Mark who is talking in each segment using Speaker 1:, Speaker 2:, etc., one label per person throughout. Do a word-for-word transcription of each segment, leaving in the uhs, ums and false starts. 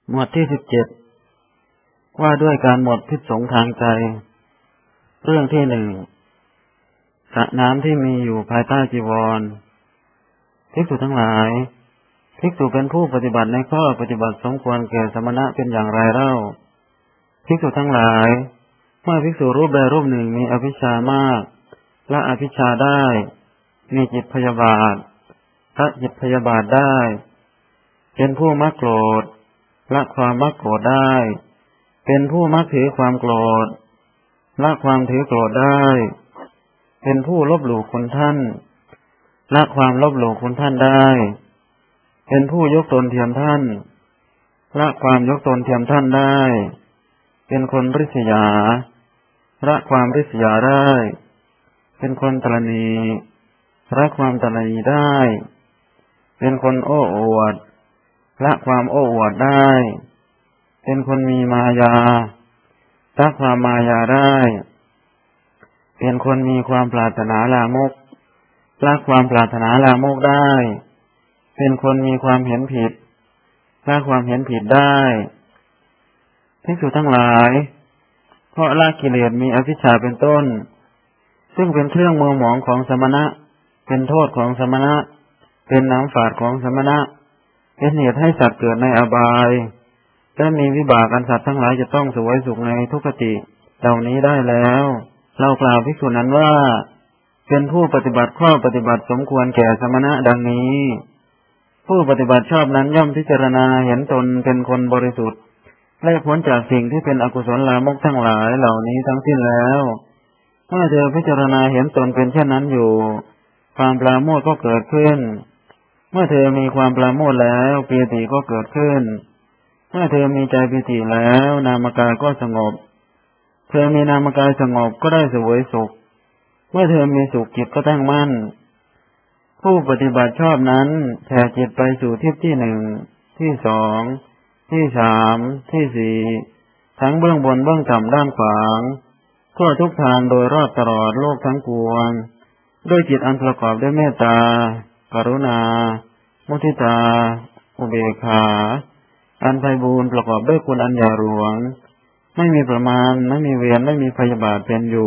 Speaker 1: หมวดที่สิบเจ็ดว่าด้วยการหมดพิษสงทางใจเรื่องที่หนึ่งสระน้ำที่มีอยู่ภายใต้จีวรภิกษุทั้งหลายภิกษุเป็นผู้ปฏิบัติในข้อปฏิบัติสมควรแก่สมณะเป็นอย่างไรเล่าภิกษุทั้งหลายเมื่อภิกษุรูปใดรูปหนึ่งมีอภิชามากละอภิชาได้มีจิตพยาบาทละจิตพยาบาทได้เป็นผู้มักโกรธละความมักโกรธได้เป็นผู้มักถือความโกรธละความถือโกรธได้เป็นผู้ลบหลู่คุณท่านละความลบหลู่คุณท่านได้เป็นผู้ยกตนเทียมท่านละความยกตนเทียมท่านได้เป็นคนริษยาละความริษยาได้เป็นคนตระหนี่ละความตระหนี่ได้เป็นคนโอ้อวดละความโอ้อวดได้เป็นคนมีมายาละความมายาได้เป็นคนมีความปรารถนาลามกละความปรารถนาลามกได้เป็นคนมีความเห็นผิดละความเห็นผิดได้ภิกษุทั้งหลายเพราะละกิเลสมีอวิชชาเป็นต้นซึ่งเป็นเครื่องมัวหมองของสมณะเป็นโทษของสมณะเป็นน้ำฝาดของสมณะเป็นเหตุให้สัตว์เกิดในอบายและมีวิบากอันสัตว์ทั้งหลายจะต้องเสวยสุขในทุกขติเหล่านี้ได้แล้วเรากล่าวภิกษุนั้นว่าเป็นผู้ปฏิบัติข้อปฏิบัติสมควรแก่สมณะดังนี้ผู้ปฏิบัติชอบนั้นย่อมพิจารณาเห็นตนเป็นคนบริสุทธิ์และพ้นจากสิ่งที่เป็นอกุศลลามกทั้งหลายเหล่านี้ทั้งสิ้นแล้วเมื่อเธอพิจารณาเห็นตนเป็นเช่นนั้นอยู่ความปราโมทย์ก็เกิดขึ้นเมื่อเธอมีความปราโมทย์แล้วปีติก็เกิดขึ้นเมื่อเธอมีใจปีติแล้วนามกายก็สงบเธอมีนามกายสงบก็ได้เสวยสุขเมื่อเธอมีสุขจิตก็ตั้งมั่นผู้ปฏิบัติชอบนั้นแผ่จิตไปสู่ทิพย์ที่หนึ่งที่สองที่สามที่สี่ทั้งเบื้องบนเบื้องต่ำด้านขวางทั่วทุกทางโดยรอบตลอดโลกทั้งปวงด้วยจิตอันประกอบด้วยเมตตากรุณามุทิตาอุเบกขาอันไพบูลย์ประกอบด้วยคุณอันใหญ่หลวงไม่มีประมาณไม่มีเวรไม่มีพยาบาทเป็นอยู่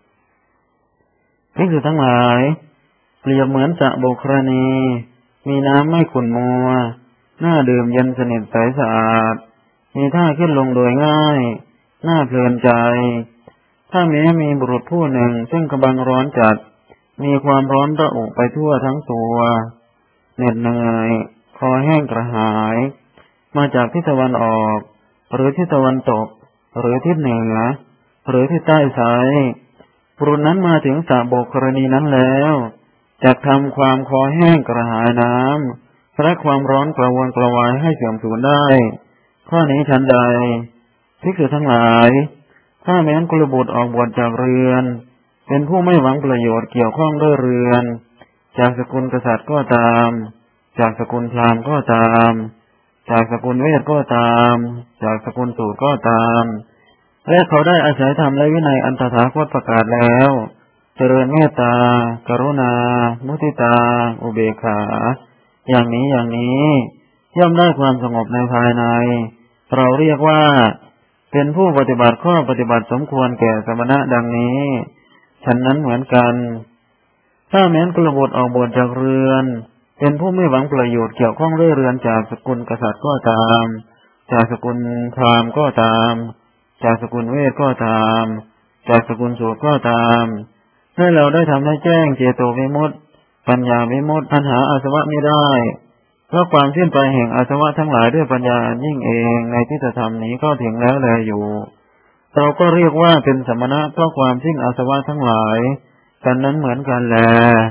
Speaker 1: ภิกษุทั้งหลายเปรียบเหมือนสระโบกรณีมีน้ำไม่ขุ่นมัวน่าดื่มเย็นสนิทใสสะอาดมีท่าขึ้นลงโดยง่ายน่าเพลินใจถ้าแม้มีบุรุษผู้หนึ่งซึ่งกำลังร้อนจัดมีความร้อนระอุไปทั่วทั้งตัวเหน็ดเหนื่อยคอแห้งกระหายมาจากทิศตะวันออกหรือทิศตะวันตกหรือทิศเหนือหรือทิศใต้ไซบุรุษนั้นมาถึงสระโบกรณีนั้นแล้วจักทำความคอแห้งกระหายน้ำและความร้อนกระวนกระวายให้เสื่อมสูญได้ข้อนี้ฉันใดภิกษุทั้งหลายถ้าแม้นกุลบุตรออกบวชจากเรือนเป็นผู้ไม่หวังประโยชน์เกี่ยวข้องด้วยเรือนจากสกุลกษัตริย์ก็ตามจากสกุลพราหมณ์ก็ตามจากสกุลเวทก็ตามจากสกุลสูตรก็ตามและเขาได้อาศัยธรรมและวินัยอันตถาคตประกาศแล้วเจริญเมตตากรุณามุทิตาอุเบกขาอย่างนี้อย่างนี้ย่อมได้ความสงบในภายในเราเรียกว่าเป็นผู้ปฏิบัติข้อปฏิบัติสมควรแก่สมณะดังนี้ฉันนั้นเหมือนกันถ้าแม้นกุลบุตรออกบวชจากเรือนเป็นผู้ไม่หวังประโยชน์เกี่ยวข้องด้วยเรือนจากสกุลกษัตริย์ก็ตามจากสกุลพราหมณ์ก็ตามจากสกุลเวทก็ตามจากสกุลสูตรก็ตามให้เราได้ทำให้แจ้งเจโตวิมุตติปัญญาวิมุตติอันหาอาสวะไม่ได้เพราะความสิ้นไปแห่งอาสวะทั้งหลายด้วยปัญญายิ่งเองในทิฏฐธรรมนี้ก็ถึงแล้วแลอยู่เราก็เรียกว่าเป็นสมณะเพราะความสิ้นอาสวะทั้งหลายกันนั้นเหมือนกันแล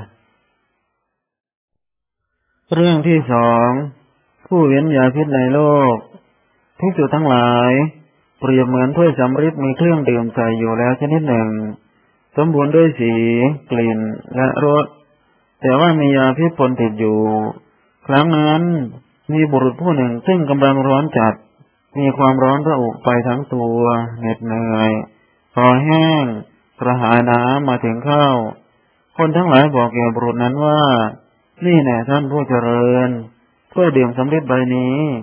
Speaker 1: เรื่องที่สองผู้เว้นยาพิษในโลกภิกษุทั้งหลายเปรียบเหมือนถ้วยสำริดมีเครื่องดื่มใส่อยู่แล้วชนิดหนึ่งสมบูรณ์ด้วยสีกลิ่นและรสแต่ว่ามียาพิษปนติดอยู่ครั้งนั้นมีบุรุษผู้หนึ่งซึ่งกำลังร้อนจัดมีความร้อนระอุไปทั้งตัวเหน็ดเหนื่อยคอแห้งกระหายน้ำมาถึงเข้าคนทั้งหลายบอกแก่บุรุษนั้นว่านี่แน่ท่านผู้เจริญถ้วยดื่มสำริดใบนี้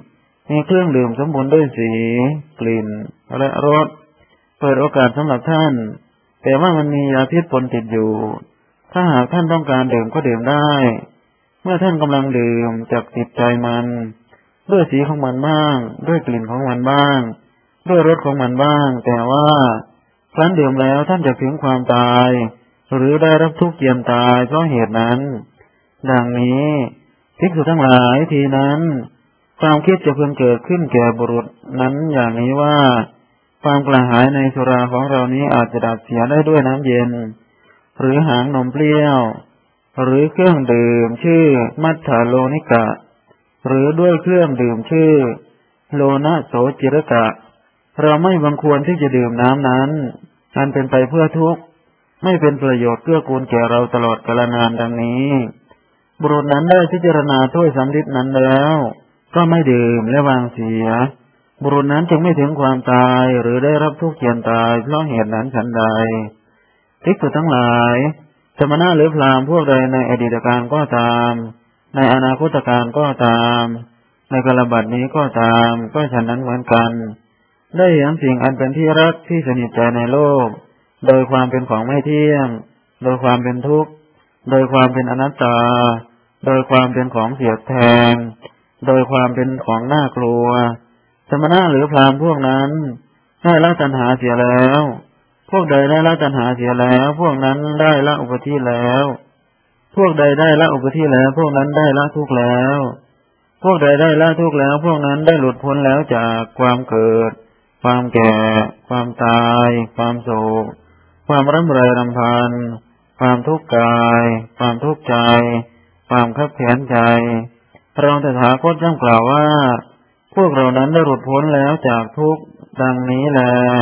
Speaker 1: มีเครื่องดื่มสมบูรณ์ด้วยสีกลิ่นและรสเปิดโอกาสสำหรับท่านแต่ว่ามันมียาพิษปนติดอยู่ถ้าหากท่านต้องการดื่มก็ดื่มได้เมื่อท่านกำลังดื่มจักติดใจมันด้วยสีของมันบ้างด้วยกลิ่นของมันบ้างด้วยรสของมันบ้างแต่ว่าครั้นดื่มแล้วท่านจะถึงความตายหรือได้รับทุกข์เยียมตายเพราะเหตุนั้นดังนี้ภิกษุทั้งหลายทีนั้นความคิดจะเพิ่งเกิดขึ้นแก่บุรุษนั้นอย่างนี้ว่าความกระหายในสุราของเรานี้อาจจะดับเสียได้ด้วยน้ำเย็นหรือหางนมเปรี้ยวหรือเครื่องดื่มชื่อมัทธาโลนิกะหรือด้วยเครื่องดื่มชื่อโลนะโสจิรกะเราไม่บังควรที่จะดื่มน้ำนั้นอันเป็นไปเพื่อทุกข์ไม่เป็นประโยชน์เกื้อกูลแก่เราตลอดกาลนานดังนี้บุรุษนั้นได้พิจารณาถ้วยสำริดนั้นแล้วก็ไม่ดื่มและวางเสียบุรุษนั้นจึงไม่ถึงความตายหรือได้รับทุกข์เยียมตายเพราะเหตุนั้นฉันใดภิกษุทั้งหลายสมณะหรือพราหมณ์พวกใดในอดีตการก็ตามในอนาคตการก็ตามในกาลบัดนี้ก็ตามก็ฉันนั้นเหมือนกันได้เห็นสิ่งอันเป็นที่รักที่สนิทใจในโลกโดยความเป็นของไม่เที่ยงโดยความเป็นทุกข์โดยความเป็นอนัตตาโดยความเป็นของเสียดแทงโดยความเป็นของน่ากลัวสมณะหรือพราหมณ์พวกนั้นได้ละตัณหาเสียแล้วพวกใดได้ละตัณหาเสียแล้วพวกนั้นได้ละอุปาทิแล้วพวกใดได้ละอุปาทิแล้วพวกนั้นได้ละทุกข์แล้วพวกใดได้ละทุกข์แล้วพวกนั้นได้หลุดพ้นแล้วจากความเกิดความแก่ความตายความโศกความร่ำไรรำพันความทุกข์กายความทุกข์ใจความคับแค้นใจเราตถาคตย่อมกล่าวว่าพวกเรานั้นได้หลุดพ้นแล้วจากทุกข์ดังนี้แล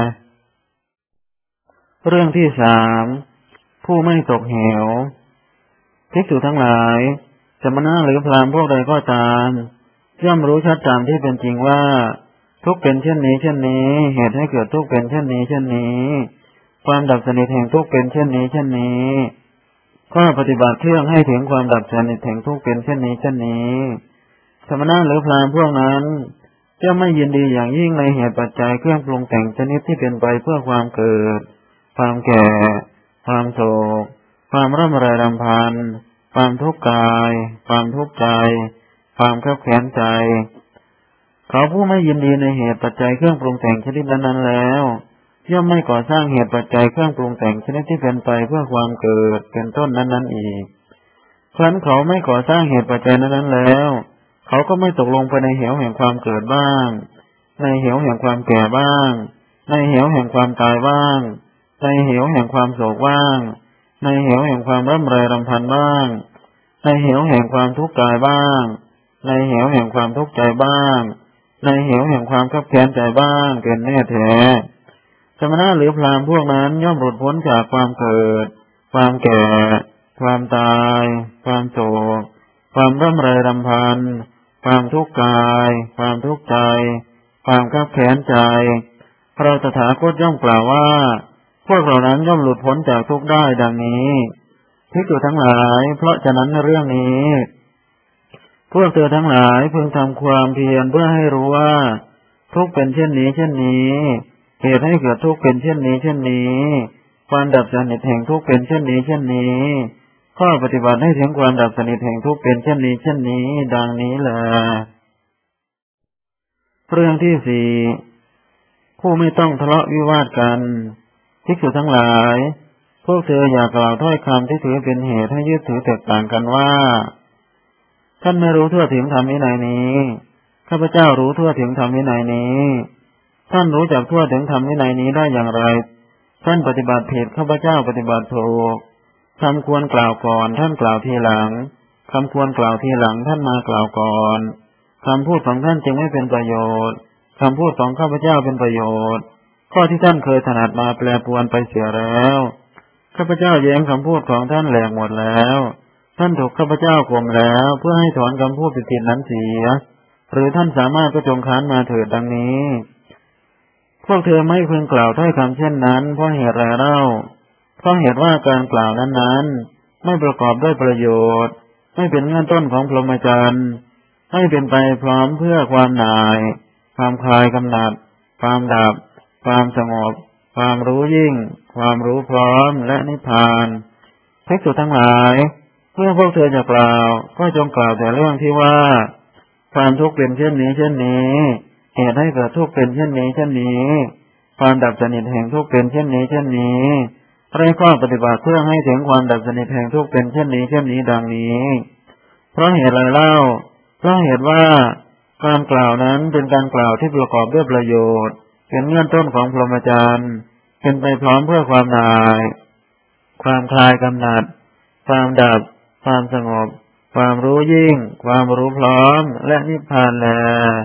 Speaker 1: เรื่องที่สามผู้ไม่ตกเหวภิกษุทั้งหลายสมณะหรือพราหมณ์พวกใดก็ตามย่อมรู้ชัดตามที่เป็นจริงว่าทุกข์เป็นเช่นนี้เช่นนี้เหตุให้เกิดทุกข์เป็นเช่นนี้เช่นนี้ความดับสนิทแห่งทุกข์เป็นเช่นนี้เช่นนี้ก็ปฏิบัติเครื่องให้ถึงความดับสนิทแห่งทุกข์เป็นเช่นนี้เช่นนี้สมณะหรือพราหมณ์พวกนั้นจะไม่ยินดีอย่างยิ่งในเหตุปัจจัยเครื่องปรุงแต่งชนิดที่เป็นไปเพื่อความเกิดความแก่ความโศกความร่ำไรรำพันความทุกข์กายความทุกข์ใจความคับแค้นใจเขาผู้ไม่ยินดีในเหตุปัจจัยเครื่องปรุงแต่งชนิดนั้นๆแล้วย่อมไม่ก่อสร้างเหตุปัจจัยเครื่องปรุงแต่งชนิดที่เป็นไปเพื่อความเกิดเป็นต้นนั้นๆอีกครั้นเขาไม่ก่อสร้างเหตุปัจจัยนั้นๆแล้วเขาก็ไม่ตกลงไปในเหวแห่งความเกิดบ้างในเหวแห่งความแก่บ้างในเหวแห่งความตายบ้างในเหวแห่งความโศกบ้างในเหวแห่งความร่ำไรรำพันบ้างในเหวแห่งความทุกข์กายบ้างในเหวแห่งความทุกข์ใจบ้างในเหวแห่งความคับแค้นใจบ้างเป็นแน่แท้สมณะหรือพราหมณ์พวกนั้นย่อมหลุดพ้นจากความเกิดความแก่ความตายความโศกความร่ำไรรำพันความทุกข์กายความทุกข์ใจความคับแค้นใจเราตถาคตย่อมกล่าวว่าพวกเรานั้นย่อมหลุดพ้นจากทุกข์ได้ดังนี้ภิกษุทั้งหลายเพราะฉะนั้นเรื่องนี้พวกเธอทั้งหลายพึงทำความเพียรเพื่อให้รู้ว่าทุกข์เป็นเช่นนี้เช่นนี้เหตุให้เกิดทุกข์เป็นเช่นนี้เช่นนี้ความดับสนิทแห่งทุกข์เป็นเช่นนี้เช่นนี้ข้อปฏิบัติให้ถึงความดับสนิทแห่งทุกข์เป็นเช่นนี้เช่นนี้ดังนี้แลเรื่องที่สี่ผู้ไม่ต้องทะเลาะวิวาทกันภิกษุทั้งหลายพวกเธออย่ากล่าวถ้อยคำที่ถือเป็นเหตุให้ยึดถือแตกต่างกันว่าท่านไม่รู้ทั่วถึงธรรมวินัยนี้ข้าพเจ้ารู้ทั่วถึงธรรมวินัยนี้ท่านรู้จักทั่วถึงธรรมวินัยนี้ได้อย่างไรท่านปฏิบัติผิดข้าพเจ้าปฏิบัติถูกคำควรกล่าวก่อนท่านกล่าวทีหลังคำควรกล่าวทีหลังท่านมากล่าวก่อนคำพูดของท่านจึงไม่เป็นประโยชน์คำพูดของข้าพเจ้าเป็นประโยชน์ข้อที่ท่านเคยถนัดมาแปรปรวนไปเสียแล้วข้าพเจ้าแย้งคำพูดของท่านแหลกหมดแล้วท่านถูกข้าพเจ้าข่มแล้วเพื่อให้ถอนคำพูดผิดๆนั้นเสียหรือท่านสามารถก็จงค้านมาเถิดดังนี้พวกเธอไม่พึงกล่าวถ้อยคำเช่นนั้นเพราะเหตุไรเล่าเพราะเหตุว่าการกล่าวนั้นๆไม่ประกอบด้วยประโยชน์ไม่เป็นเงื่อนต้นของพรหมจรรย์ให้เป็นไปพร้อมเพื่อความหน่ายความคลายกำหนัดความดับความสงบความรู้ยิ่งความรู้พร้อมและนิพพานภิกษุทั้งหลายเมื่อพวกเธอจะกล่าวก็จงกล่าวแต่เรื่องที่ว่าความทุกข์เป็นเช่นนี้เช่นนี้เหตุให้เกิดทุกข์เป็นเช่นนี้เช่นนี้ความดับสนิทแห่งทุกข์เป็นเช่นนี้เช่นนี้เร่งข้อปฏิบัติเพื่อให้ถึงความดับสนิทแห่งทุกข์เป็นเช่นนี้เช่นนี้ดังนี้เพราะเหตุอะไรเล่าเพราะเหตุว่าการกล่าวนั้นเป็นการกล่าวที่ประกอบด้วยประโยชน์เป็นเงื่อนต้นของพรหมจรรย์เป็นไปพร้อมเพื่อความหน่ายความคลายกำหนัดความดับความสงบความรู้ยิ่งความรู้พร้อมและนิพพานแล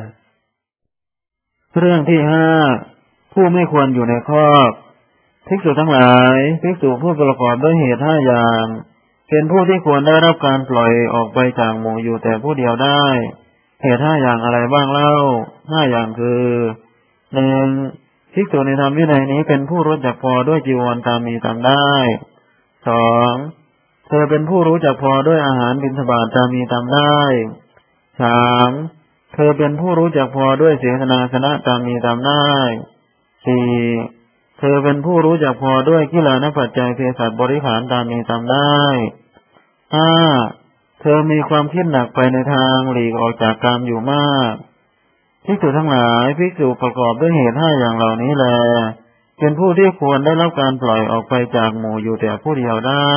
Speaker 1: เรื่องที่ห้าผู้ไม่ควรอยู่ในคอกภิกษุทั้งหลายภิกษุผู้ประกอบด้วยเหตุห้าอย่างเป็นผู้ที่ควรได้รับการปล่อยออกไปจากหมู่อยู่แต่ผู้เดียวได้เหตุห้าอย่างอะไรบ้างเล่าห้าอย่างคือหนึ่งภิกษุในธรรมวินัยนี้เป็นผู้รู้จักพอด้วยจีวรตามมีตามได้สองเธอเป็นผู้รู้จักพอด้วยอาหารบิณฑบาตตามมีตามได้สามเธอเป็นผู้รู้จักพอด้วยเสนาสนะตามมีตามได้สี่เธอเป็นผู้รู้จักพอด้วยกิเลสปัจจัยเภสัชบริขารตามมีตามได้ห้าเธอมีความคิดหนักไปในทางหลีกออกจากกามอยู่มากภิกษุทั้งหลายภิกษุประกอบด้วยเหตุห้าอย่างเหล่านี้แลเป็นผู้ที่ควรได้รับการปล่อยออกไปจากหมู่อยู่แต่ผู้เดียวได้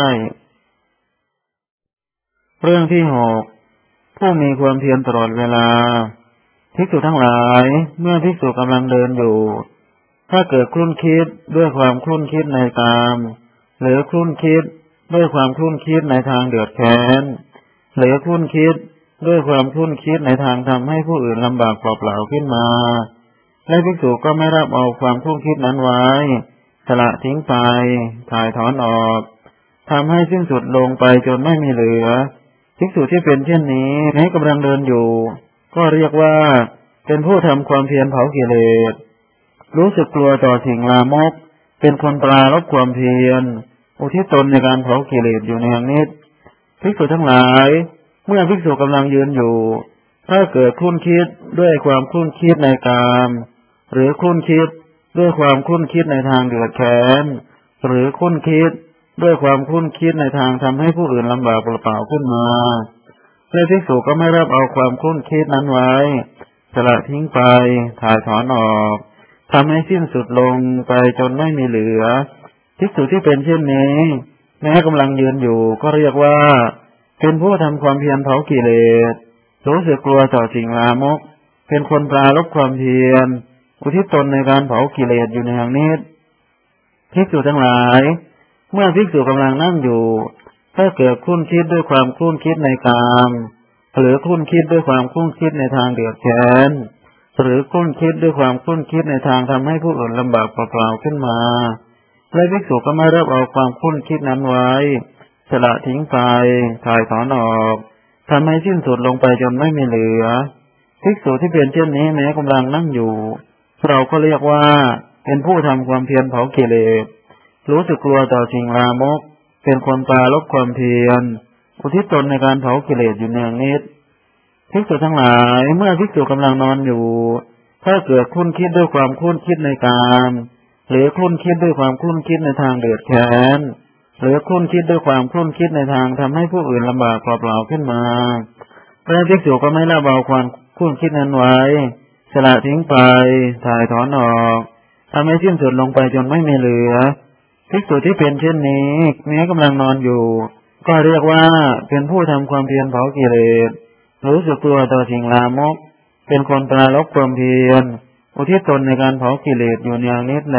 Speaker 1: เรื่องที่หกผู้มีความเพียรตลอดเวลาภิกษุทั้งหลายเมื่อภิกษุกำลังเดินอยู่ถ้าเกิดคลุ่นคิดด้วยความคลุ่นคิดในกามหรือคลุ่นคิดด้วยความคลุ่นคิดในทางเดือดแค้นหรือคลุ่นคิดด้วยความคลุ่นคิดในทางทำให้ผู้อื่นลำบากเปล่าๆขึ้นมาและภิกษุก็ไม่รับเอาความคลุ่นคิดนั้นไว้สละทิ้งไปถ่ายถอนออกทำให้สิ้นสุดลงไปจนไม่มีเหลือภิกษุที่เป็นเช่นนี้แม้กำลังเดินอยู่ก็เรียกว่าเป็นผู้ทำความเพียรเผากิเลสรู้สึกกลัวต่อสิ่งลามกเป็นคนปราลบความเพียรอุทิศตนในการเผากิเลสอยู่ในอย่างนี้ภิกษุทั้งหลายเมื่อภิกษุกำลังยืนอยู่ถ้าเกิดคลุ่นคิดด้วยความคลุ่นคิดในกามหรือคลุ่นคิดด้วยความคลุ่นคิดในทางเดือดแค้นหรือคลุ่นคิดด้วยความคลุ่นคิดในทางทำให้ผู้อื่นลำบากเปล่าๆขึ้นมาและภิกษุก็ไม่รับเอาความคลุ่นคิดนั้นไว้สละทิ้งไปถ่ายถอนออกทำให้สิ้นสุดลงไปจนไม่มีเหลือภิกษุที่เป็นเช่นนี้แม้กำลังยืนอยู่ก็เรียกว่าเป็นผู้ทำความเพียรเผากิเลสรู้สึกกลัวต่อสิ่งลามกเป็นคนปราลบความเพียรอุทิศตนในการเผากิเลสอยู่ในอย่างนี้ภิกษุทั้งหลายเมื่อภิกษุกำลังนั่งอยู่ถ้าเกิดคลุ่นคิดด้วยความคลุ่นคิดในกามหรือคลุ่นคิดด้วยความคลุ่นคิดในทางเดือดแค้นหรือคลุ่นคิดด้วยความคลุ่นคิดในทางทำให้ผู้อื่นลำบากเปล่าๆขึ้นมาและภิกษุก็ไม่รับเอาความคลุ่นคิดนั้นไว้สละทิ้งไปถ่ายถอนออกทำให้สิ้นสุดลงไปจนไม่มีเหลือภิกษุที่เป็นเช่นนี้แม้กำลังนั่งอยู่เราก็เรียกว่าเป็นผู้ทำความเพียรเผากิเลสรู้สึกกลัวต่อสิ่งลามกเป็นคนปราลบความเพียรอุทิศตนในการเผากิเลสอยู่เนืองนิดภิกษุทั้งหลายเมื่อภิกษุกำลังนอนอยู่ถ้าเกิดคลุ่นคิดด้วยความคลุ่นคิดในกามหรือคลุ่นคิดด้วยความคลุ่นคิดในทางเดือดแค้นหรือคลุ่นคิดด้วยความคลุ่นคิดในทางทำให้ผู้อื่นลำบากเปล่าๆขึ้นมาพระภิกษุก็ไม่ละเบาความคลุ่นคิดนั้นไว้สละทิ้งไปถ่ายถอนออกทำให้สิ้นสุดลงไปจนไม่มีเหลือภิกษุที่เป็นเช่นนี้แม้กำลังนอนอยู่ก็เรียกว่าเป็นผู้ทำความเพียรเผากิเลสรู้สึกกลัวต่อสิ่งลามกเป็นคนปราลบความเพียรอุทิศตนในการเผากิเลสอยู่อย่างนี้แล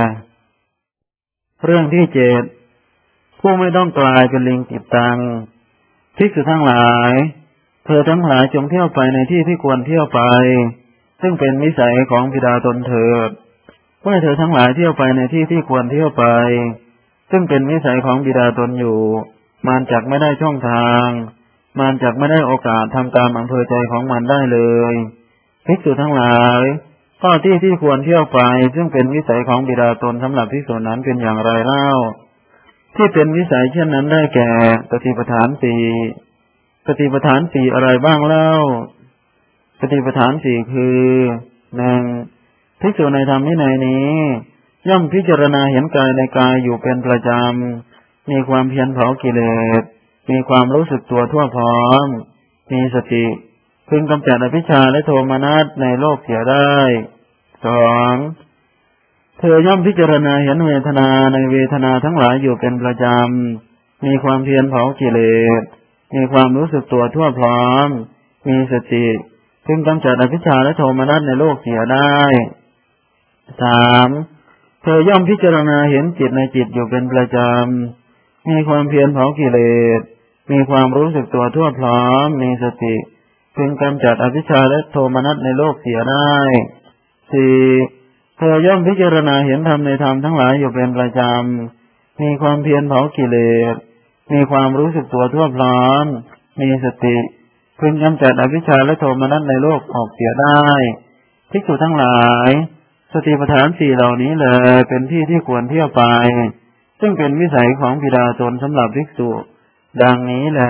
Speaker 1: เรื่องที่เจ็ดผู้ไม่ต้องกลายเป็นลิงติดตังภิกษุทั้งหลายเธอทั้งหลายจงเที่ยวไปในที่ที่ควรเที่ยวไปซึ่งเป็นวิสัยของบิดาตนเถิดเมื่อเธอทั้งหลายเที่ยวไปในที่ที่ควรเที่ยวไปซึ่งเป็นวิสัยของบิดาตนอยู่มันจักไม่ได้ช่องทางมันจักไม่ได้โอกาสทำตามอำเภอใจของมันได้เลยภิกษุทั้งหลายข้อที่ที่ควรเที่ยวไปซึ่งเป็นวิสัยของบิดาตนสำหรับภิกษุนั้นเป็นอย่างไรเล่าที่เป็นวิสัยเช่นนั้นได้แก่ปฏิปทานสี่ปฏิปทานสี่อะไรบ้างเล่าสติปัฏฐานสี่คือหนึ่งภิกษุในธรรมวินัยนี้ย่อมพิจารณาเห็นกายในกายอยู่เป็นประจำมีความเพียรเผากิเลสมีความรู้สึกตัวทั่วพร้อมมีสติพึงกำจัดอภิชฌาและโทมนัสในโลกเสียได้สองเธอย่อมพิจารณาเห็นเวทนาในเวทนาทั้งหลายอยู่เป็นประจำมีความเพียรเผากิเลสมีความรู้สึกตัวทั่วพร้อมมีสติพึงกำจัดอภิชฌาและโทมนัสในโลกเสียได้สามเธอย่อมพิจารณาเห็นจิตในจิตอยู่เป็นประจำมีความเพียรเผากิเลสมีความรู้สึกตัวทั่วพร้อมมีสติพึงกำจัดอภิชฌาและโทมนัสในโลกเสียได้สี่เธอย่อมพิจารณาเห็นธรรมในธรรมทั้งหลายอยู่เป็นประจำมีความเพียรเผากิเลสมีความรู้สึกตัวทั่วพร้อมมีสติพึงกำจัดอภิชฌาและโทมนัสในโลกออกเสียได้ภิกษุทั้งหลายสติปัฏฐานสี่เหล่านี้แลเป็นที่ที่ควรเที่ยวไปซึ่งเป็นวิสัยของบิดาชนสำหรับภิกษุดังนี้แล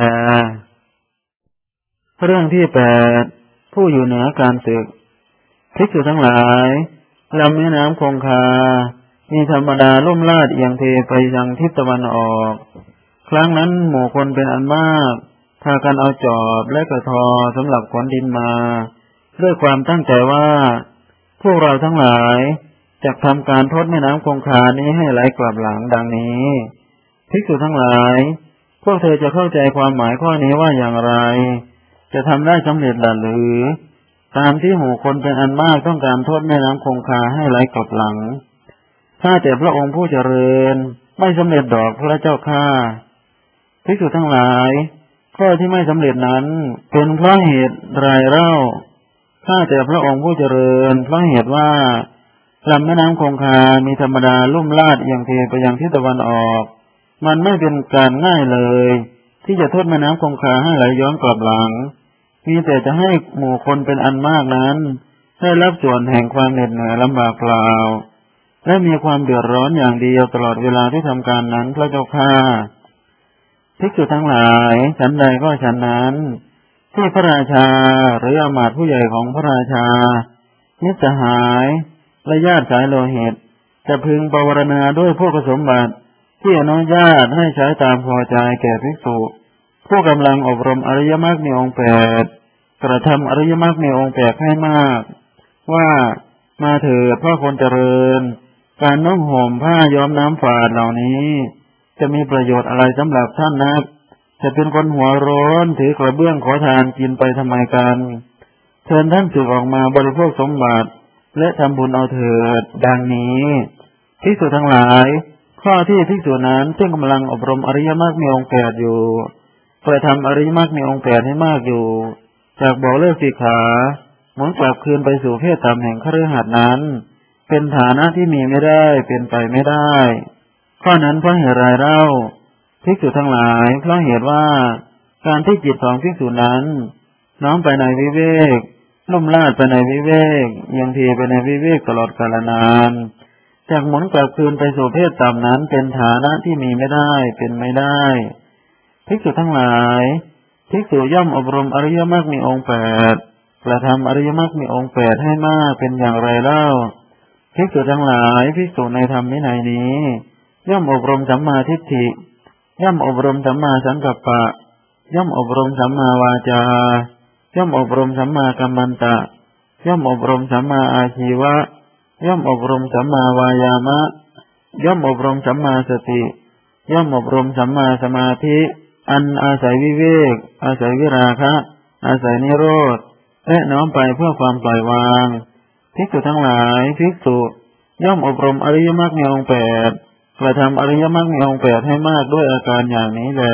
Speaker 1: เรื่องที่แปดผู้อยู่เหนือการศึกภิกษุทั้งหลายลำแม่น้ำคงคามีธรรมดาล่มลาดเอียงเทไปยังทิศตะวันออกครั้งนั้นหมู่คนเป็นอันมากพากันเอาจอบและกระทอสำหรับขนดินมาด้วยความตั้งใจว่าพวกเราทั้งหลายจะทำการทดแม่น้ำคงคานี้ให้ไหลกลับหลังดังนี้ภิกษุทั้งหลายพวกเธอจะเข้าใจความหมายข้อนี้ว่าอย่างไรจะทำได้สำเร็จหรือตามที่หมู่คนเป็นอันมากต้องการทดแม่น้ำคงคาให้ไหลกลับหลังถ้าแต่พระองค์ผู้เจริญไม่สำเร็จดอกพระเจ้าข้าภิกษุทั้งหลายข้อที่ไม่สำเร็จนั้นเป็นเพราะเหตุไรเล่าถ้าแต่พระองค์ผู้เจริญเพราะเหตุว่าลำแม่น้ำคงคามีธรรมดาลุ่มลาดเอียงเทไปยังทิศตะวันออกมันไม่เป็นการง่ายเลยที่จะทดแม่น้ำคงคาให้ไหลย้อนกลับหลังมีแต่จะให้หมู่คนเป็นอันมากนั้นได้รับส่วนแห่งความเหน็ดเหนื่อยลำบากเปล่าและมีความเดือดร้อนอย่างเดียวตลอดเวลาที่ทำการนั้นพระเจ้าข้าภิกษุทั้งหลายฉันใดก็ฉันนั้นที่พระราชาหรืออมาตย์ผู้ใหญ่ของพระราชามิตรสหายและญาติสายโลหิตจะพึงปวารณาด้วยพวกสมบัติที่อนุญาตให้ใช้ตามพอใจแก่ภิกษุผู้กำลังอบรมอริยมรรคในองค์แปดกระทำอริยมรรคในองค์แปดให้มากว่ามาเถิดพ่อคนเจริญการนุ่งห่มผ้าย้อมน้ำฝาดเหล่านี้จะมีประโยชน์อะไรสำหรับท่านนักจะเป็นคนหัวร้อนถือกระเบื้องขอทานกินไปทำไมกันเชิญท่านสึกออกมาบริโภคสมบัติและทำบุญเอาเถิดดังนี้ภิกษุทั้งหลายข้อที่ภิกษุนั้นซึ่งกำลังอบรมอริยมรรคมีองค์แปดอยู่กระทำอริยมรรคมีองค์แปดให้มากอยู่จากบอกเลิกสิกขาหมุนกลับคืนไปสู่เพศต่ำแห่งคฤหัสถ์นั้นเป็นฐานะที่มีไม่ได้เป็นไปไม่ได้ข้อนั้นเพราะเหตุไรเล่าภิกษุทั้งหลายเพราะเหตุว่าการที่จิตของภิกษุนั้นน้อมไปในวิเวกลุ่มลาดไปในวิเวกยังทีไปในวิเวกตลอดกาลนานจากหมุนกลับคืนไปสู่เพศต่ำนั้นเป็นฐานะที่มีไม่ได้เป็นไม่ได้ภิกษุทั้งหลายภิกษุย่อมอบรมอริยมรรคมีองค์แปดกระทำอริยมรรคมีองค์แปดให้มากเป็นอย่างไรเล่าภิกษุทั้งหลายภิกษุในธรรมวินัยนี้ย่อมอบรมสัมมาทิฏฐิย่อมอบรมสัมมาสังกัปปะย่อมอบรมสัมมาวาจาย่อมอบรมสัมมากัมมันตะย่อมอบรมสัมมาอาชีวะย่อมอบรมสัมมาวายามะย่อมอบรมสัมมาสติย่อมอบรมสัมมาสมาธิอันอาศัยวิเวกอาศัยวิราคะอาศัยนิโรธและน้อมไปเพื่อความปล่อยวางภิกษุทั้งหลายภิกษุย่อมอบรมอริยมรรคในองค์แปดกระทำอริยมรรคในองค์แปดให้มากด้วยอาการอย่างนี้แล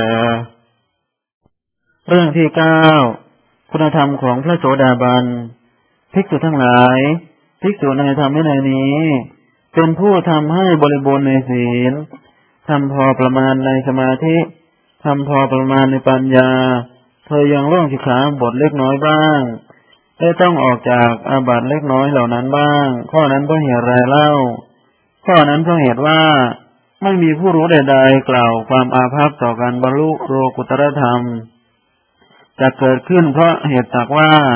Speaker 1: เรื่องที่เก้าคุณธรรมของพระโสดาบันภิกษุทั้งหลายภิกษุในธรรมวินัยนี้เป็นผู้ทำให้บริบูรณ์ในศีลทำพอประมาณในสมาธิทำพอประมาณในปัญญาเธอยังล่วงสิกขาบทเล็กน้อยบ้างได้ต้องออกจากอาบัติเล็กน้อยเหล่านั้นบ้างข้อนั้นเพราะเหตุไรเล่าข้อนั้นเพราะเหตุว่าไม่มีผู้รู้ใดๆกล่าวความอาภัพต่อการบรรลุโลกุตตรธรรมจะเกิดขึ้นเพราะเหตุจากว่า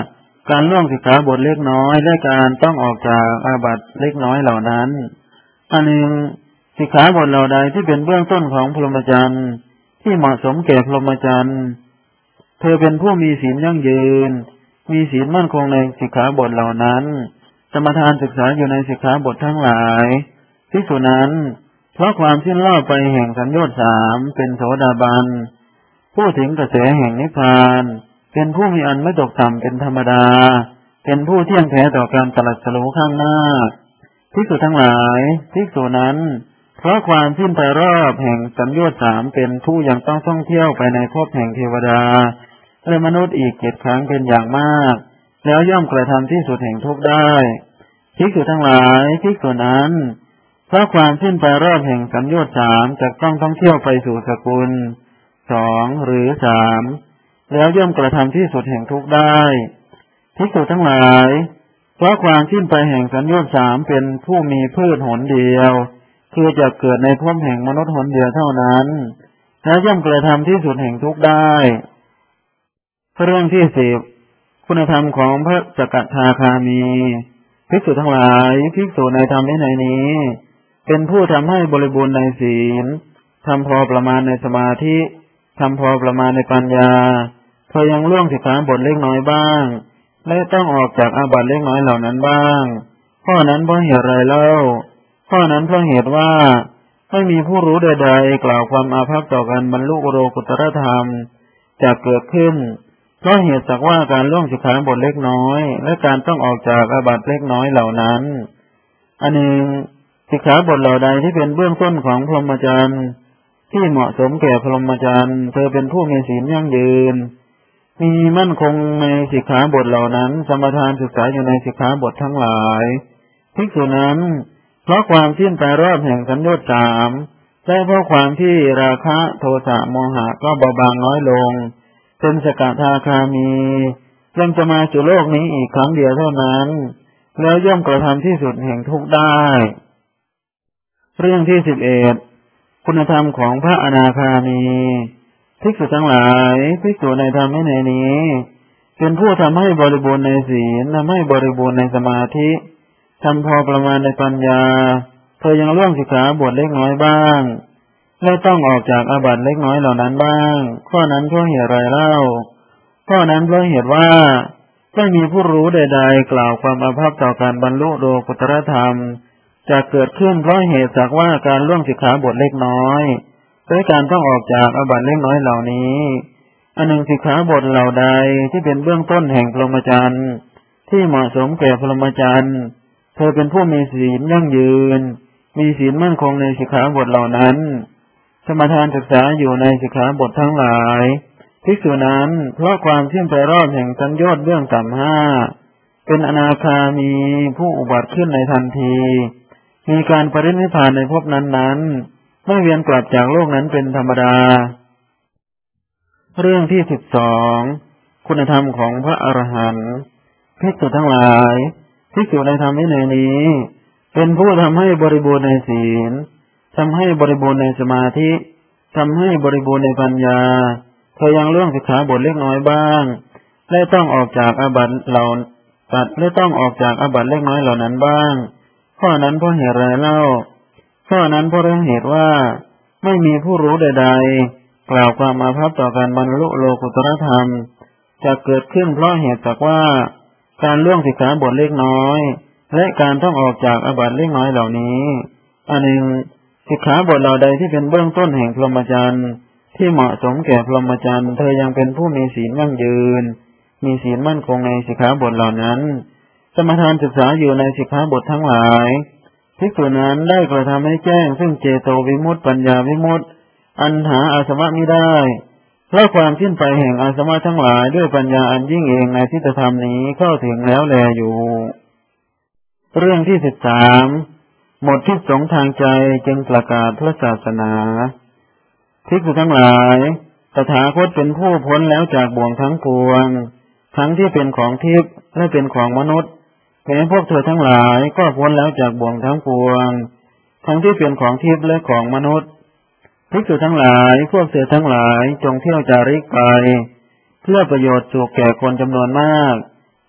Speaker 1: การล่วงสิกขาบทเล็กน้อยและการต้องออกจากอาบัติเล็กน้อยเหล่านั้นอันหนึ่งสิกขาบทเหล่าใดที่เป็นเบื้องต้นของพรหมจรรย์ที่เหมาะสมแก่พรหมจรรย์เธอเป็นผู้มีศีลยั่งยืนมีศีลมั่นคงในสิกขาบทเหล่านั้นสมทานศึกษาอยู่ในสิกขาบททั้งหลายภิกษุนั้นเพราะความสิ้นรอบไปแห่งสัญโยชน์สามเป็นโสดาบันผู้ถึงกระแสแห่งนิพพานเป็นผู้มีอันไม่ตกต่ำเป็นธรรมดาเป็นผู้เที่ยงแท้ต่อการตรัสรู้ข้างหน้าภิกษุทั้งหลายภิกษุนั้นเพราะความสิ้นไปรอบแห่งสัญโยชน์สามเป็นผู้ยังต้องท่องเที่ยวไปในภพแห่งเทวดาและมนุษย์อีกเจ็ดครั้งเป็นอย่างมากแล้วย่อมกระทำที่สุดแห่งทุกข์ได้ภิกษุทั้งหลายภิกษุนั้นเพราะความสิ้นไปรอบแห่งสัญโยชน์สามจะต้องท่องเที่ยวไปสู่สกุลสองหรือสามแล้วย่อมกระทำที่สุดแห่งทุกข์ได้ภิกษุทั้งหลายเพราะความสิ้นไปแห่งสัญโยชน์สามเป็นผู้มีพืชหนเดียวคือจะเกิดในภพแห่งมนุษย์หนเดียวเท่านั้นแล้วย่อมกระทำที่สุดแห่งทุกข์ได้เรื่องที่สิบคุณธรรมของพระสกทาคามีภิกษุทั้งหลายภิกษุในธรรมวินัยนี้เป็นผู้ทำให้บริบูรณ์ในศีลทำพอประมาณในสมาธิทำพอประมาณในปัญญาเธอยังล่วงสิกขาบทเล็กน้อยบ้างและต้องออกจากอาบัติเล็กน้อยเหล่านั้นบ้างข้อนั้นเพราะเหตุไรเล่าข้อนั้นเพราะเหตุว่าไม่มีผู้รู้ใดๆกล่าวความอาภัพต่อการบรรลุโลกุตตรธรรมจะเกิดขึ้นเพราะเหตุสักว่าการล่วงสิกขาบทเล็กน้อยและการต้องออกจากอาบัติเล็กน้อยเหล่านั้นอันหนึ่งสิกขาบทเหล่าใดที่เป็นเบื้องต้นของพรหมจรรย์ที่เหมาะสมแก่พรหมจรรย์เธอเป็นผู้มีศีลยั่งยืนมีมั่นคงในสิกขาบทเหล่านั้นสมทานศึกษาอยู่ในสิกขาบททั้งหลายภิกษุนั้นเพราะความสิ้นไปรอบแห่งสัญโยชน์สามและเพราะความที่ราคะโทสะโมหะก็เบาบางน้อยลงเป็นสกทาคามียังจะมาสู่โลกนี้อีกครั้งเดียวเท่านั้นแล้วย่อมกระทำที่สุดแห่งทุกข์ได้เรื่องที่สิบเอ็ดคุณธรรมของพระอนาคามีภิกษุทั้งหลายภิกษุในธรรมวินัยนี้เป็นผู้ทำให้บริบูรณ์ในศีลทำให้บริบูรณ์ในสมาธิทำพอประมาณในปัญญาเธอยังล่วงสิกขาบทเล็กน้อยบ้างและต้องออกจากอาบัติเล็กน้อยเหล่านั้นบ้างข้อนั้นเพราะเหตุไรเล่าข้อนั้นเพราะเหตุว่าไม่มีผู้รู้ใดๆกล่าวความอาภัพต่อการบรรลุโลกุตตรธรรมจะเกิดขึ้นเพราะเหตุจากว่าการล่วงสิกขาบทเล็กน้อยและการต้องออกจากอาบัติเล็กน้อยเหล่านี้อันหนึ่งสิกขาบทเหล่าใดที่เป็นเบื้องต้นแห่งพรหมจรรย์ที่เหมาะสมแก่พรหมจรรย์เธอเป็นผู้มีศีลยั่งยืนมีศีลมั่นคงในสิกขาบทเหล่านั้นสมทานศึกษาอยู่ในสิกขาบททั้งหลายภิกษุนั้นเพราะความสิ้นไปรอบแห่งสัญโยชน์เบื้องต่ำห้าเป็นอนาคามีผู้อุบัติขึ้นในทันทีมีการปรินิพพานในภพนั้นๆไม่เวียนกลับจากโลกนั้นเป็นธรรมดาเรื่องที่สิบสองคุณธรรมของพระอรหันต์ภิกษุทั้งหลายภิกษุในธรรมวินัยนี้เป็นผู้ทำให้บริบูรณ์ในศีลทำให้บริบูรณ์ในสมาธิทำให้บริบูรณ์ในปัญญาเธอยังล่วงสิกขาบทเล็กน้อยบ้างและต้องออกจากอาบัติเหล่าตัดและต้องออกจากอาบัติเล็กน้อยเหล่านั้นบ้างข้อนั้นเพราะเหตุไรเล่าข้อนั้นเพราะเหตุว่าไม่มีผู้รู้ใดๆกล่าวความอาภัพต่อการบรรลุโลกุตตรธรรมจะเกิดขึ้นเพราะเหตุจากว่าการล่วงสิกขาบทเล็กน้อยและการต้องออกจากอาบัติเล็กน้อยเหล่านี้อันหนึ่งสิกขาบทเหล่าใดที่เป็นเบื้องต้นแห่งพรหมจรรย์ที่เหมาะสมแก่พรหมจรรย์เธอยังเป็นผู้มีศีลยั่งยืนมีศีลมั่นคงในสิกขาบทเหล่านั้นสมทานศึกษาอยู่ในสิกขาบททั้งหลายภิกษุนั้นได้กระทำให้แจ้งซึ่งเจโตวิมุตติปัญญาวิมุตติอันหาอาสวะมิได้เพราะความสิ้นไปแห่งอาสวะทั้งหลายด้วยปัญญาอันยิ่งเองในทิฏฐธรรมนี้เข้าถึงแล้วแลอยู่เรื่องที่สิบสามหมดทิฏฐิสงทางใจจึงประกาศพระศาสนาภิกษุทั้งหลายตถาคตเป็นผู้พ้นแล้วจากบ่วงทั้งปวงทั้งที่เป็นของทิพย์และเป็นของมนุษย์แม้พวกเธอทั้งหลายก็พ้นแล้วจากบ่วงทั้งปวงทั้งที่เป็นของทิพย์และของมนุษย์ภิกษุทั้งหลายพวกเธอทั้งหลายจงเที่ยวจาริกไปเพื่อประโยชน์สุขแก่คนจำนวนมาก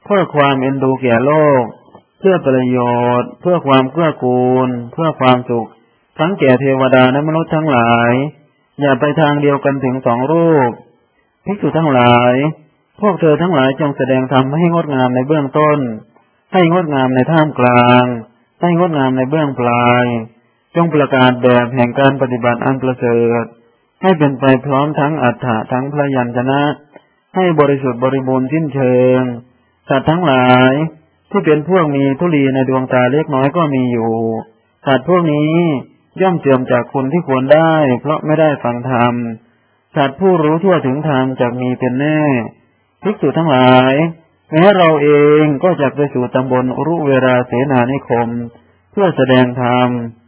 Speaker 1: เพื่อความเอ็นดูแก่โลกเพื่อประโยชน์เพื่อความเกื้อกูลเพื่อความสุขทั้งแก่เทวดาและมนุษย์ทั้งหลายอย่าไปทางเดียวกันถึงสองรูปภิกษุทั้งหลายพวกเธอทั้งหลายจงแสดงธรรมให้งดงามในเบื้องต้นให้งดงามในท่ามกลางให้งดงามในเบื้องปลายจงประกาศแบบแห่งการปฏิบัติอันประเสริฐให้เป็นไปพร้อมทั้งอัฏฐะทั้งพยัญชนะให้บริสุทธิ์บริบูรณ์สิ้นเชิงสัตว์ทั้งหลายที่เป็นพวกมีธุลีในดวงตาเล็กน้อยก็มีอยู่สัตว์พวกนี้ย่อมเสื่อมจากคุณที่ควรได้เพราะไม่ได้ฟังธรรมสัตว์ผู้รู้ทั่วถึงธรรมจักมีเป็นแน่ภิกษุทั้งหลายแม้เราเองก็จักไปสู่ตำบลอุรุเวราเสนานิคมเพื่อแสดงธรรม